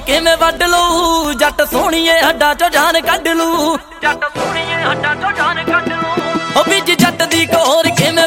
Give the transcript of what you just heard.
किवें वड्ड लू जट सोहणीए हड्डां चों जान कढ लू जट सोहणीए हड्डां चों जान कढ लू ओ बिज जट दी कोर किवें